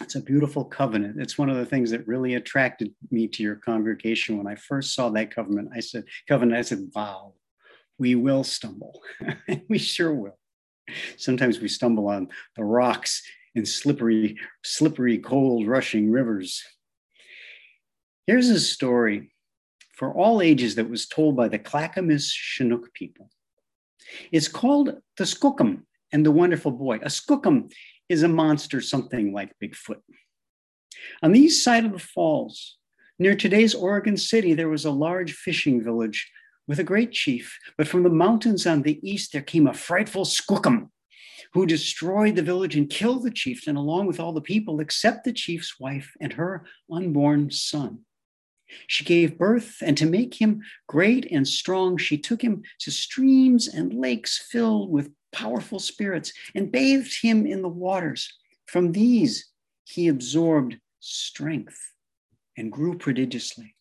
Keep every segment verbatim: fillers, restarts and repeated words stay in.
It's a beautiful covenant. It's one of the things that really attracted me to your congregation. When I first saw that covenant, I said, covenant, I said, wow, we will stumble. We sure will. Sometimes we stumble on the rocks in slippery, slippery, cold, rushing rivers. Here's a story for all ages that was told by the Clackamas Chinook people. It's called The Skookum and the Wonderful Boy. A skookum is a monster something like Bigfoot. On the east side of the falls, near today's Oregon City, there was a large fishing village with a great chief. But from the mountains on the east, there came a frightful skookum who destroyed the village and killed the chieftain along with all the people except the chief's wife and her unborn son. She gave birth, and to make him great and strong, she took him to streams and lakes filled with powerful spirits and bathed him in the waters. From these, he absorbed strength and grew prodigiously.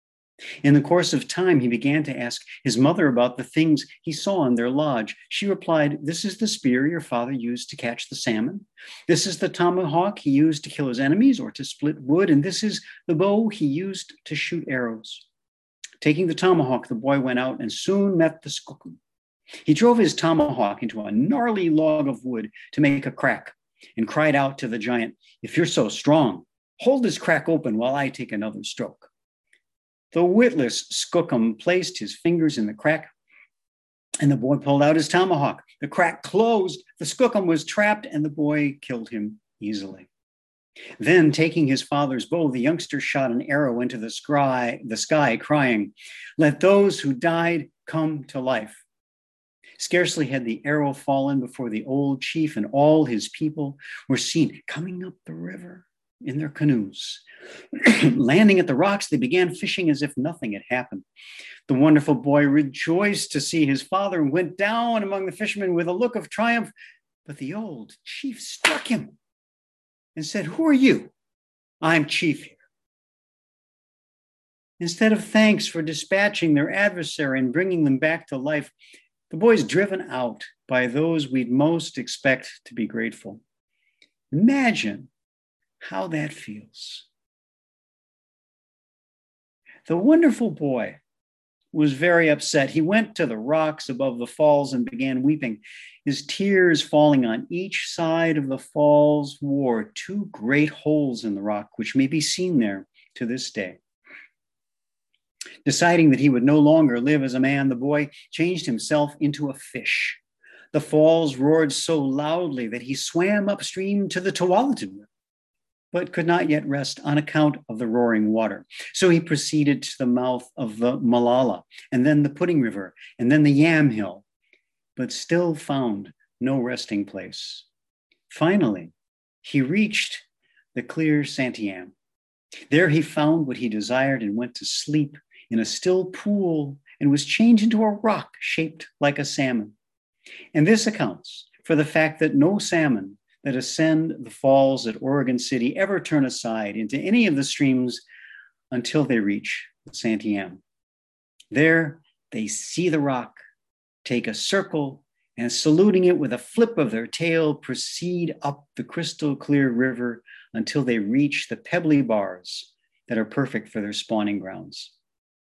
In the course of time, he began to ask his mother about the things he saw in their lodge. She replied, "This is the spear your father used to catch the salmon. This is the tomahawk he used to kill his enemies or to split wood. And this is the bow he used to shoot arrows." Taking the tomahawk, the boy went out and soon met the skookum. He drove his tomahawk into a gnarly log of wood to make a crack and cried out to the giant, "If you're so strong, hold this crack open while I take another stroke." The witless skookum placed his fingers in the crack, and the boy pulled out his tomahawk. The crack closed, the skookum was trapped, and the boy killed him easily. Then, taking his father's bow, the youngster shot an arrow into the sky, the sky, crying, "Let those who died come to life." Scarcely had the arrow fallen before the old chief and all his people were seen coming up the river in their canoes. Landing at the rocks, they began fishing as if nothing had happened. The wonderful boy rejoiced to see his father and went down among the fishermen with a look of triumph. But the old chief struck him and said, "Who are you?" "I'm chief here." Instead of thanks for dispatching their adversary and bringing them back to life, the boy's driven out by those we'd most expect to be grateful. Imagine how that feels. The wonderful boy was very upset. He went to the rocks above the falls and began weeping. His tears falling on each side of the falls wore two great holes in the rock, which may be seen there to this day. Deciding that he would no longer live as a man, the boy changed himself into a fish. The falls roared so loudly that he swam upstream to the Tualatin River, but could not yet rest on account of the roaring water. So he proceeded to the mouth of the Malala, and then the Pudding River, and then the Yamhill, but still found no resting place. Finally, he reached the clear Santiam. There he found what he desired and went to sleep in a still pool and was changed into a rock shaped like a salmon. And this accounts for the fact that no salmon that ascend the falls at Oregon City ever turn aside into any of the streams until they reach the Santiam. There they see the rock, take a circle, and saluting it with a flip of their tail, proceed up the crystal clear river until they reach the pebbly bars that are perfect for their spawning grounds.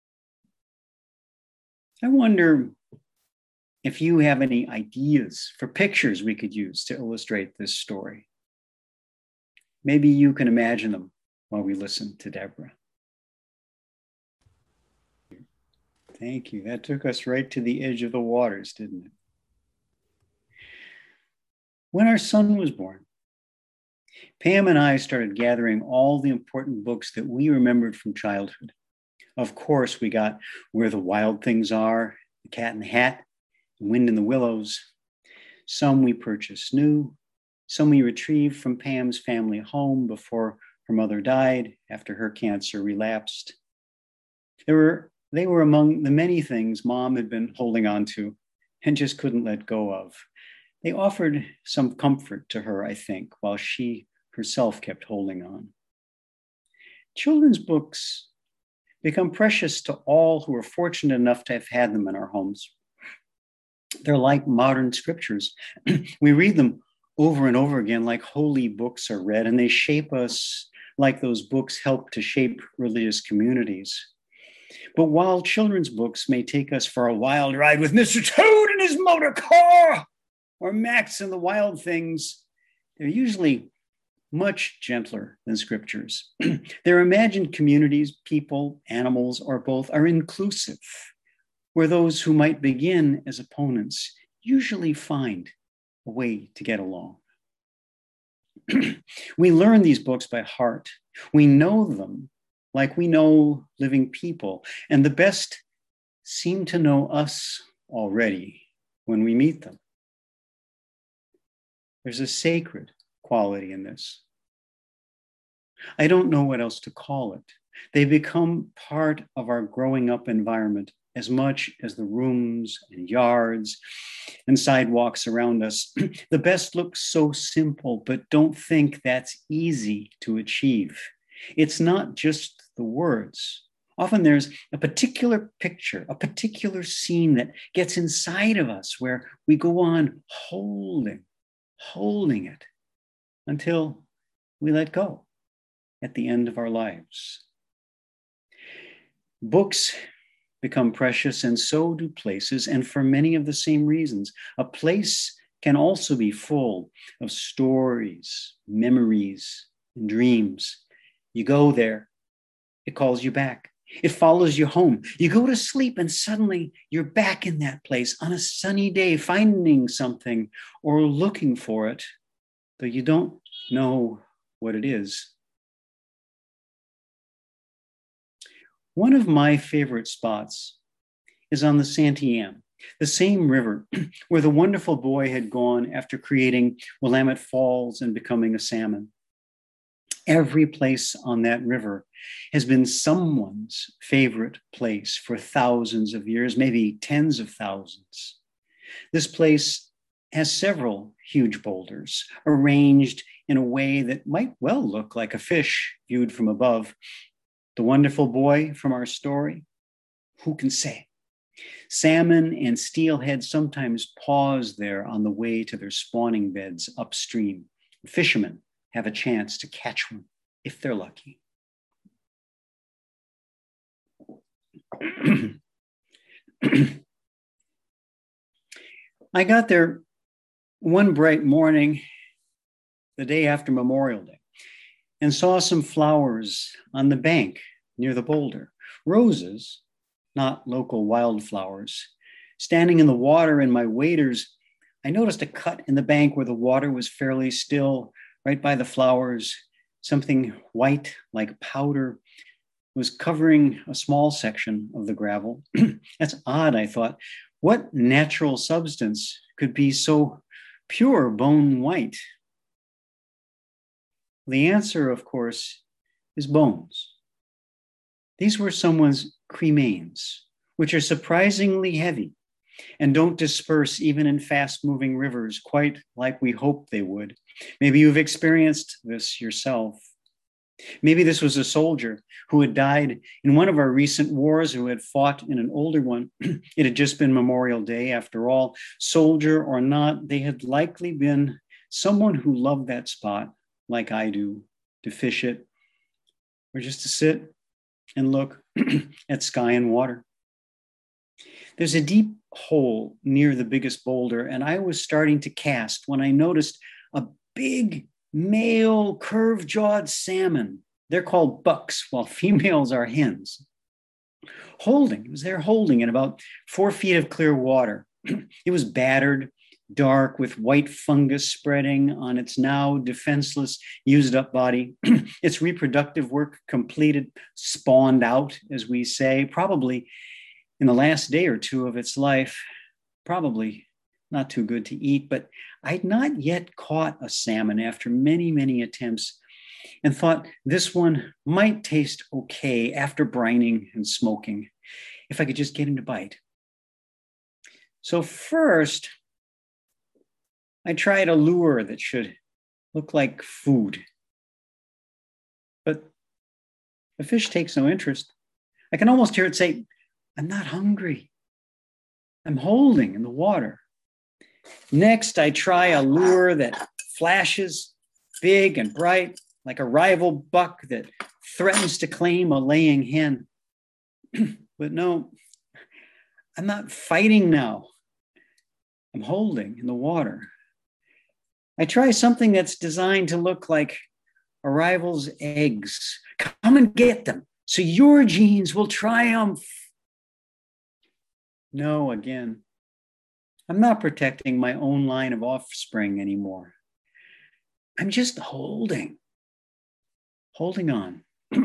I wonder if you have any ideas for pictures we could use to illustrate this story. Maybe you can imagine them while we listen to Deborah. Thank you. That took us right to the edge of the waters, didn't it? When our son was born, Pam and I started gathering all the important books that we remembered from childhood. Of course, we got Where the Wild Things Are, The Cat in the Hat, Wind in the Willows. Some we purchased new, some we retrieved from Pam's family home before her mother died after her cancer relapsed. There were, they were among the many things Mom had been holding on to and just couldn't let go of. They offered some comfort to her, I think, while she herself kept holding on. Children's books become precious to all who are fortunate enough to have had them in our homes. They're like modern scriptures. We read them over and over again, like holy books are read, and they shape us like those books help to shape religious communities. But while children's books may take us for a wild ride with Mister Toad and his motor car, or Max and the Wild Things, they're usually much gentler than scriptures. Their imagined communities, people, animals, or both, are inclusive, where those who might begin as opponents usually find a way to get along. We learn these books by heart. We know them like we know living people, and the best seem to know us already when we meet them. There's a sacred quality in this. I don't know what else to call it. They become part of our growing up environment as much as the rooms and yards and sidewalks around us. The best looks so simple, but don't think that's easy to achieve. It's not just the words. Often there's a particular picture, a particular scene that gets inside of us where we go on holding, holding it until we let go at the end of our lives. Books become precious, and so do places, and for many of the same reasons. A place can also be full of stories, memories, and dreams. You go there, it calls you back. It follows you home. You go to sleep, and suddenly you're back in that place on a sunny day, finding something or looking for it, though you don't know what it is. One of my favorite spots is on the Santiam, the same river where the wonderful boy had gone after creating Willamette Falls and becoming a salmon. Every place on that river has been someone's favorite place for thousands of years, maybe tens of thousands. This place has several huge boulders arranged in a way that might well look like a fish viewed from above. The wonderful boy from our story, who can say? Salmon and steelhead sometimes pause there on the way to their spawning beds upstream. Fishermen have a chance to catch one if they're lucky. I got there one bright morning, the day after Memorial Day, and saw some flowers on the bank near the boulder. Roses, not local wildflowers. Standing in the water in my waders, I noticed a cut in the bank where the water was fairly still, right by the flowers. Something white like powder was covering a small section of the gravel. That's odd, I thought. What natural substance could be so pure bone white? The answer, of course, is bones. These were someone's cremains, which are surprisingly heavy and don't disperse even in fast-moving rivers quite like we hoped they would. Maybe you've experienced this yourself. Maybe this was a soldier who had died in one of our recent wars, who had fought in an older one. It had just been Memorial Day, after all. Soldier or not, they had likely been someone who loved that spot, like I do, to fish it, or just to sit and look at sky and water. There's a deep hole near the biggest boulder, and I was starting to cast when I noticed a big male curve-jawed salmon. They're called bucks, while females are hens. Holding, it was there holding in about four feet of clear water. It was battered, dark, with white fungus spreading on its now defenseless, used-up body. Its reproductive work completed, spawned out, as we say, probably in the last day or two of its life. Probably not too good to eat, but I'd not yet caught a salmon after many, many attempts, and thought this one might taste okay after brining and smoking, if I could just get him to bite. So first, I tried a lure that should look like food. But the fish takes no interest. I can almost hear it say, "I'm not hungry. I'm holding in the water." Next, I try a lure that flashes, big and bright, like a rival buck that threatens to claim a laying hen. But no, I'm not fighting now. I'm holding in the water. I try something that's designed to look like a rival's eggs. Come and get them so your genes will triumph. No, again, I'm not protecting my own line of offspring anymore. I'm just holding, holding on.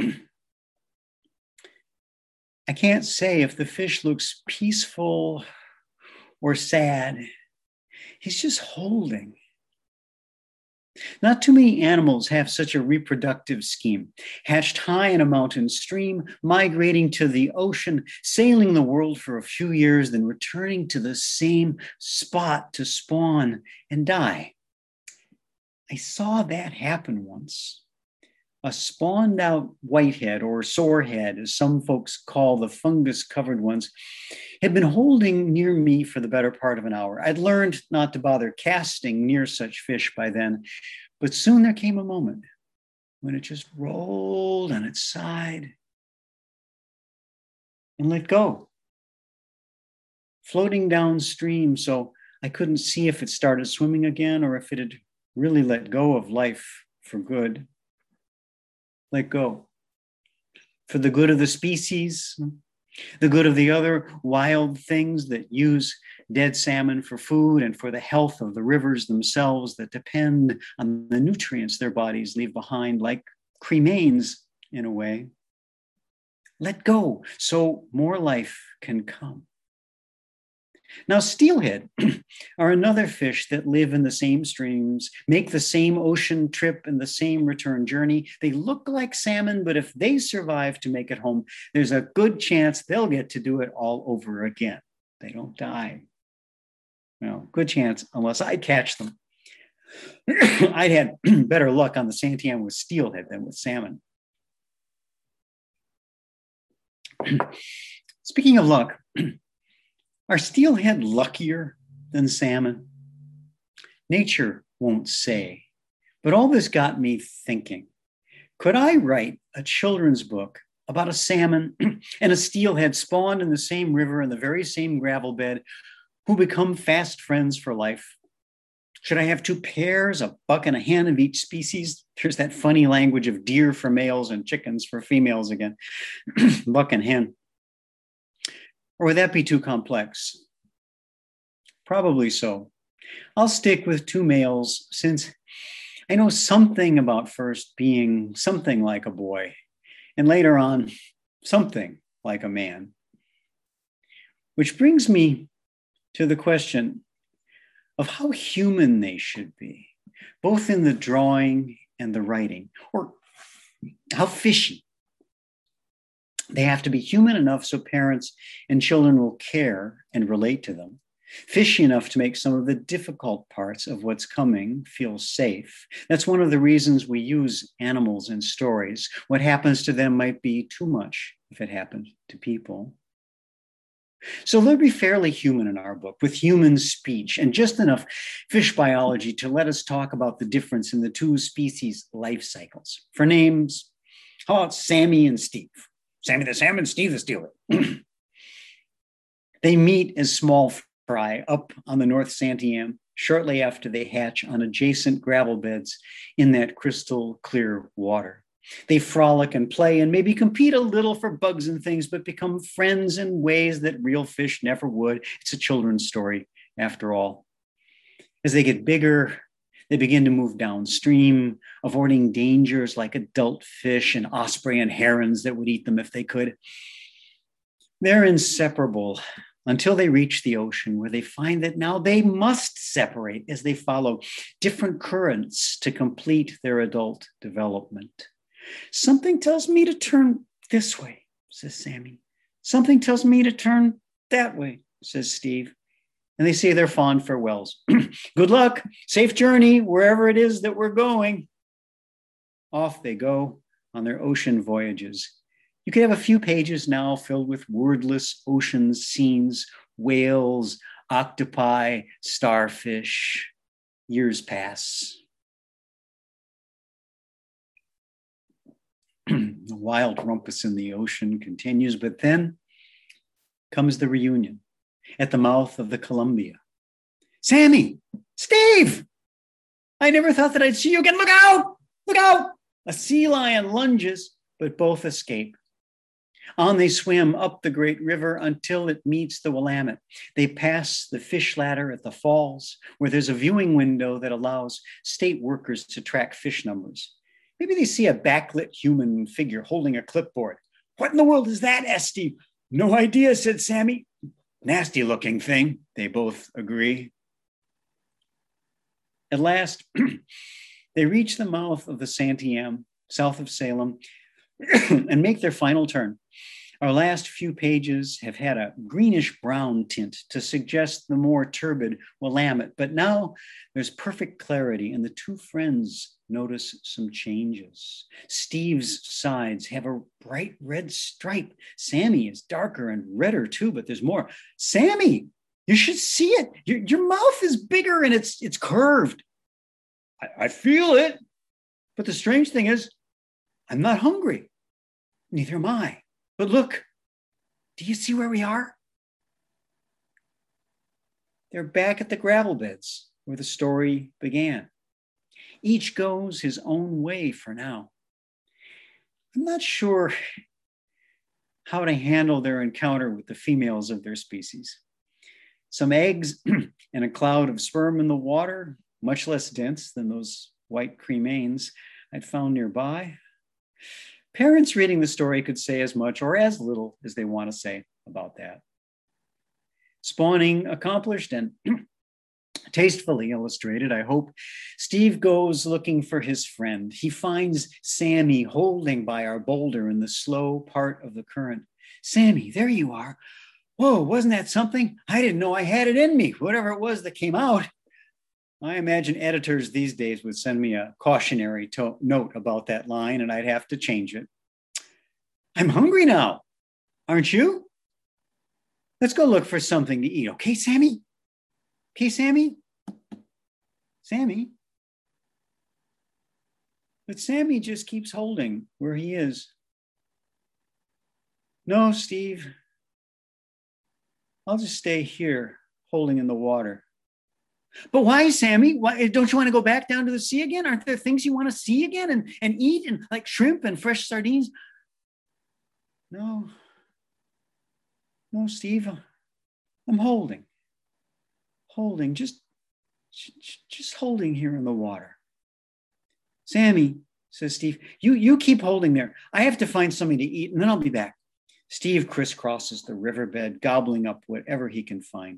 I can't say if the fish looks peaceful or sad. He's just holding. Not too many animals have such a reproductive scheme. Hatched high in a mountain stream, migrating to the ocean, sailing the world for a few years, then returning to the same spot to spawn and die. I saw that happen once. A spawned out whitehead, or sorehead, as some folks call the fungus-covered ones, had been holding near me for the better part of an hour. I'd learned not to bother casting near such fish by then, but soon there came a moment when it just rolled on its side and let go, floating downstream so I couldn't see if it started swimming again or if it had really let go of life for good. Let go. For the good of the species, the good of the other wild things that use dead salmon for food, and for the health of the rivers themselves that depend on the nutrients their bodies leave behind, like cremains in a way. Let go so more life can come. Now, steelhead are another fish that live in the same streams, make the same ocean trip and the same return journey. They look like salmon, but if they survive to make it home, there's a good chance they'll get to do it all over again. They don't die. Well, good chance, unless I catch them. I'd had better luck on the Santiam with steelhead than with salmon. Speaking of luck, are steelhead luckier than salmon? Nature won't say, but all this got me thinking. Could I write a children's book about a salmon and a steelhead spawned in the same river in the very same gravel bed who become fast friends for life? Should I have two pairs, a buck and a hen of each species? There's that funny language of deer for males and chickens for females again. Buck and hen. Or would that be too complex? Probably so. I'll stick with two males since I know something about first being something like a boy and later on something like a man. Which brings me to the question of how human they should be, both in the drawing and the writing, or how fishy. They have to be human enough so parents and children will care and relate to them. Fishy enough to make some of the difficult parts of what's coming feel safe. That's one of the reasons we use animals in stories. What happens to them might be too much if it happened to people. So they'll be fairly human in our book, with human speech and just enough fish biology to let us talk about the difference in the two species' life cycles. For names, how about Sammy and Steve? Sammy the salmon, Steve the steelhead. They meet as small fry up on the North Santiam shortly after they hatch on adjacent gravel beds in that crystal clear water. They frolic and play and maybe compete a little for bugs and things, but become friends in ways that real fish never would. It's a children's story, after all. As they get bigger, they begin to move downstream, avoiding dangers like adult fish and osprey and herons that would eat them if they could. They're inseparable until they reach the ocean, where they find that now they must separate as they follow different currents to complete their adult development. Something tells me to turn this way, says Sammy. Something tells me to turn that way, says Steve. And they say their fond farewells. Good luck, safe journey, wherever it is that we're going. Off they go on their ocean voyages. You could have a few pages now filled with wordless ocean scenes, whales, octopi, starfish. Years pass. The wild rumpus in the ocean continues, but then comes the reunion at the mouth of the Columbia. Sammy, Steve, I never thought that I'd see you again. Look out, look out. A sea lion lunges, but both escape. On they swim up the great river until it meets the Willamette. They pass the fish ladder at the falls, where there's a viewing window that allows state workers to track fish numbers. Maybe they see a backlit human figure holding a clipboard. What in the world is that, asked Steve. No idea, said Sammy. Nasty looking thing, they both agree. At last, they reach the mouth of the Santiam, south of Salem, and make their final turn. Our last few pages have had a greenish brown tint to suggest the more turbid Willamette, but now there's perfect clarity, and the two friends notice some changes. Steve's sides have a bright red stripe. Sammy is darker and redder too, but there's more. Sammy, you should see it. Your, your mouth is bigger and it's, it's curved. I, I feel it. But the strange thing is, I'm not hungry. Neither am I. But look, do you see where we are? They're back at the gravel beds where the story began. Each goes his own way for now. I'm not sure how to handle their encounter with the females of their species. Some eggs and a cloud of sperm in the water, much less dense than those white cremains I'd found nearby. Parents reading the story could say as much or as little as they want to say about that. Spawning accomplished and tastefully illustrated, I hope. Steve goes looking for his friend. He finds Sammy holding by our boulder in the slow part of the current. Sammy, there you are. Whoa, wasn't that something? I didn't know I had it in me, whatever it was that came out. I imagine editors these days would send me a cautionary to- note about that line, and I'd have to change it. I'm hungry now, aren't you? Let's go look for something to eat, okay, Sammy? Okay, Sammy? Sammy? But Sammy just keeps holding where he is. No, Steve, I'll just stay here holding in the water. But why, Sammy? Why, don't you want to go back down to the sea again? Aren't there things you want to see again and, and eat, and like shrimp and fresh sardines? No. No, Steve. I'm holding. Holding, just, just holding here in the water. Sammy, says Steve, you, you keep holding there. I have to find something to eat, and then I'll be back. Steve crisscrosses the riverbed, gobbling up whatever he can find.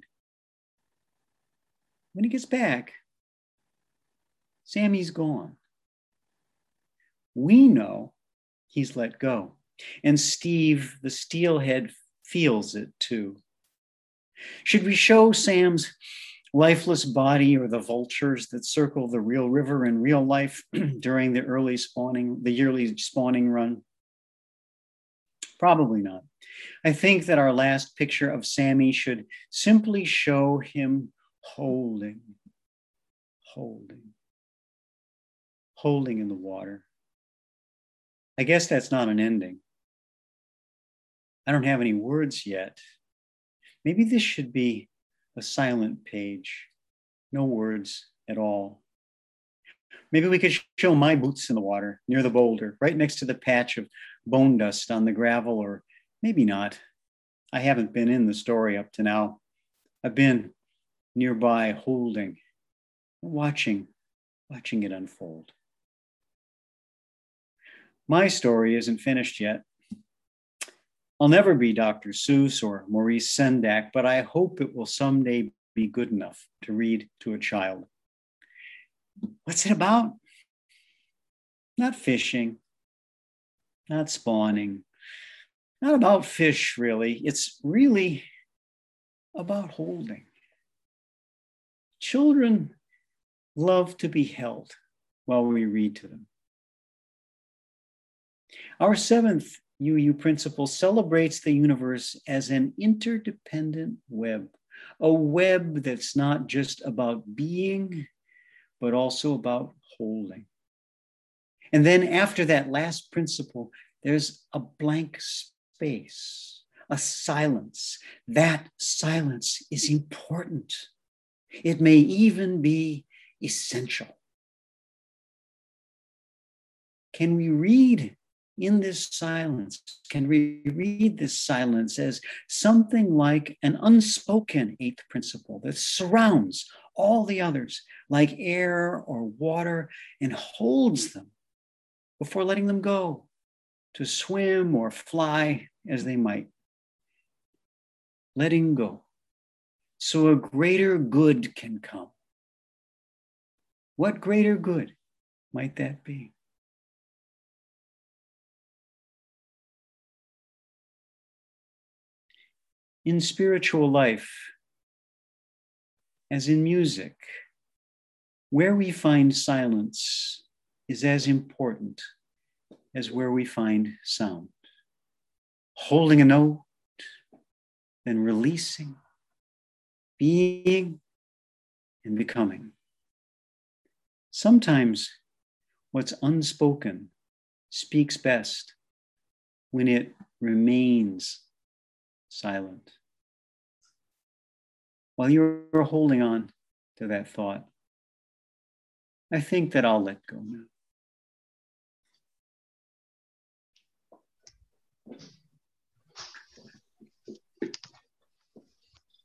When he gets back, Sammy's gone. We know he's let go. And Steve, the steelhead, feels it too. Should we show Sam's lifeless body or the vultures that circle the real river in real life during the early spawning, the yearly spawning run? Probably not. I think that our last picture of Sammy should simply show him holding, holding, holding in the water. I guess that's not an ending. I don't have any words yet. Maybe this should be a silent page. No words at all. Maybe we could show my boots in the water near the boulder, right next to the patch of bone dust on the gravel, or maybe not. I haven't been in the story up to now. I've been nearby holding, watching, watching it unfold. My story isn't finished yet. I'll never be Doctor Seuss or Maurice Sendak, but I hope it will someday be good enough to read to a child. What's it about? Not fishing, not spawning, not about fish, really. It's really about holding. Children love to be held while we read to them. Our seventh U U principle celebrates the universe as an interdependent web, a web that's not just about being, but also about holding. And then after that last principle, there's a blank space, a silence. That silence is important. It may even be essential. Can we read in this silence, can we read this silence as something like an unspoken eighth principle that surrounds all the others like air or water and holds them before letting them go to swim or fly as they might? Letting go so a greater good can come. What greater good might that be? In spiritual life, as in music, where we find silence is as important as where we find sound. Holding a note, then releasing, being, and becoming. Sometimes what's unspoken speaks best when it remains silent. While you're holding on to that thought, I think that I'll let go now.